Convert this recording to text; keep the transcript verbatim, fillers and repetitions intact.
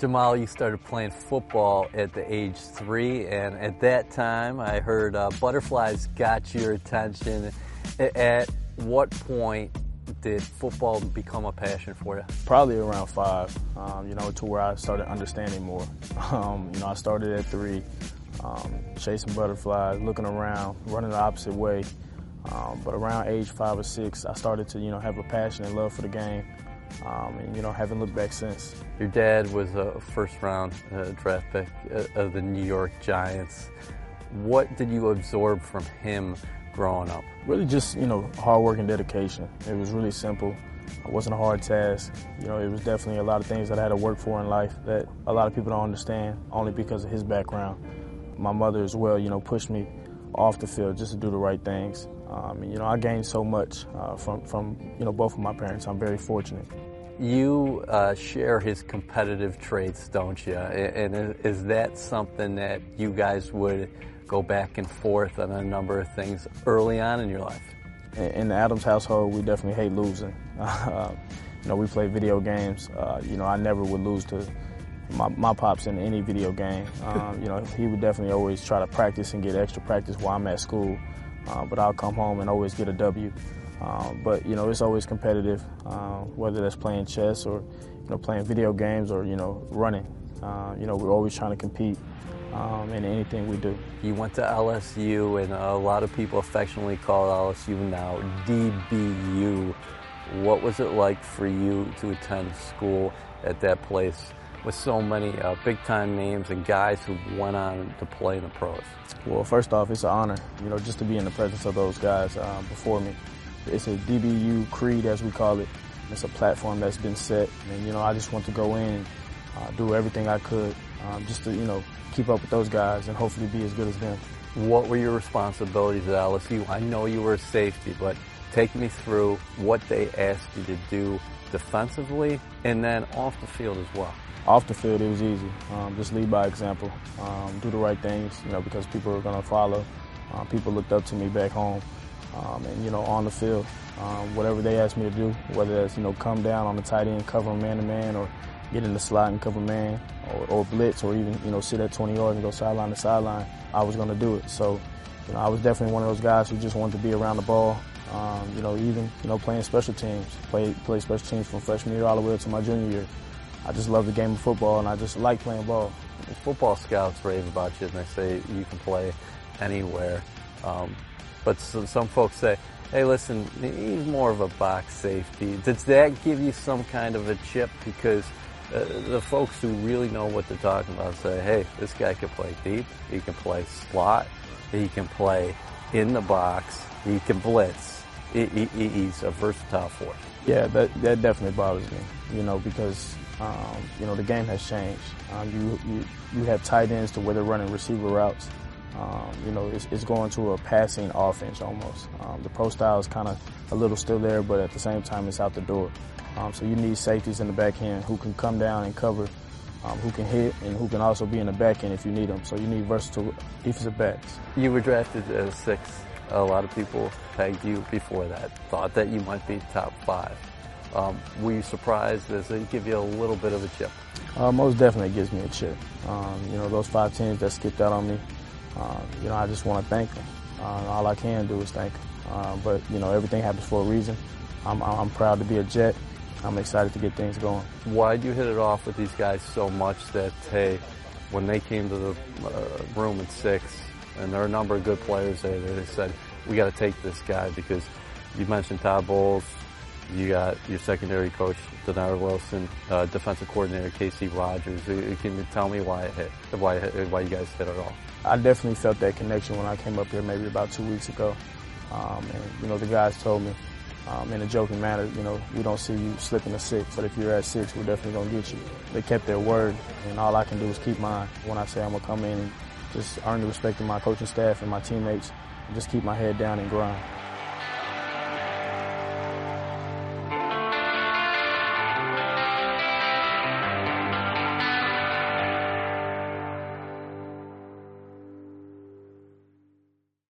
Jamal, you started playing football at the age three, and at that time I heard uh, butterflies got your attention. At what point did football become a passion for you? Probably around five, um, you know, to where I started understanding more. Um, you know, I started at three, um, chasing butterflies, looking around, running the opposite way. Um, but around age five or six, I started to, you know, have a passion and love for the game. Um, and, you know, haven't looked back since. Your dad was a first-round uh, draft pick of the New York Giants. What did you absorb from him growing up? Really just, you know, hard work and dedication. It was really simple. It wasn't a hard task. You know, it was definitely a lot of things that I had to work for in life that a lot of people don't understand, only because of his background. My mother as well, you know, pushed me off the field just to do the right things. Um, and, you know, I gained so much uh, from, from, you know, both of my parents. I'm very fortunate. You uh, share his competitive traits, don't you? And is that something that you guys would go back and forth on a number of things early on in your life? In the Adams household, we definitely hate losing. Uh, you know, we play video games. Uh, you know, I never would lose to my, my pops in any video game. Um, you know, he would definitely always try to practice and get extra practice while I'm at school. Uh, but I'll come home and always get a W. Um, but, you know, it's always competitive, uh, whether that's playing chess or, you know, playing video games or, you know, running. Uh, you know, we're always trying to compete um, in anything we do. You went to L S U, and a lot of people affectionately call L S U now D B U. What was it like for you to attend school at that place with so many uh, big-time names and guys who went on to play in the pros? Well, first off, it's an honor, you know, just to be in the presence of those guys uh, before me. It's a D B U creed, as we call it. It's a platform that's been set, and, you know, I just want to go in and uh, do everything I could um, just to, you know, keep up with those guys and hopefully be as good as them. What were your responsibilities at L S U? I know you were a safety, but take me through what they asked you to do defensively and then off the field as well. Off the field, it was easy. Um, just lead by example. Um, do the right things, you know, because people are going to follow. Uh, people looked up to me back home. Um, and, you know, on the field, um, whatever they asked me to do, whether that's, you know, come down on the tight end, cover man-to-man, or get in the slot and cover man, or, or blitz, or even, you know, sit at twenty yards and go sideline to sideline, I was going to do it. So, you know, I was definitely one of those guys who just wanted to be around the ball. Um, you know, even, you know, playing special teams, play, play special teams from freshman year all the way up to my junior year. I just love the game of football, and I just like playing ball. Football scouts rave about you, and they say you can play anywhere. Um, but some, some folks say, hey, listen, he's more of a box safety. Does that give you some kind of a chip? Because uh, the folks who really know what they're talking about say, hey, this guy can play deep, he can play slot, he can play in the box, he can blitz. He, he, he's a versatile force. Yeah, that, that definitely bothers me, you know, because, um, you know, the game has changed. Um, you, you, you have tight ends to where they're running receiver routes. Um, you know, it's, it's going to a passing offense almost. Um, the pro style is kind of a little still there, but at the same time, it's out the door. Um, so you need safeties in the back end who can come down and cover, um, who can hit, and who can also be in the back end if you need them. So you need versatile defensive backs. You were drafted as sixth. A lot of people pegged you before that, thought that you might be top five. Um, were you surprised? Does it give you a little bit of a chip? Uh, most definitely gives me a chip. Um, you know, those five teams that skipped out on me, uh, you know, I just want to thank them. Uh, all I can do is thank them. Uh, but, you know, everything happens for a reason. I'm, I'm proud to be a Jet. I'm excited to get things going. Why did you hit it off with these guys so much that, hey, when they came to the uh, room at six, and there are a number of good players there, they said, we got to take this guy, because you mentioned Todd Bowles, you got your secondary coach, Denard Wilson, uh, defensive coordinator, Casey Rogers. Can you tell me why it hit, why, it hit, why you guys hit it off? I definitely felt that connection when I came up here maybe about two weeks ago. Um, and, you know, the guys told me um, in a joking manner, you know, we don't see you slipping a six, but if you're at six, we're definitely going to get you. They kept their word, and all I can do is keep mine when I say I'm going to come in and just earn the respect of my coaching staff and my teammates, and just keep my head down and grind.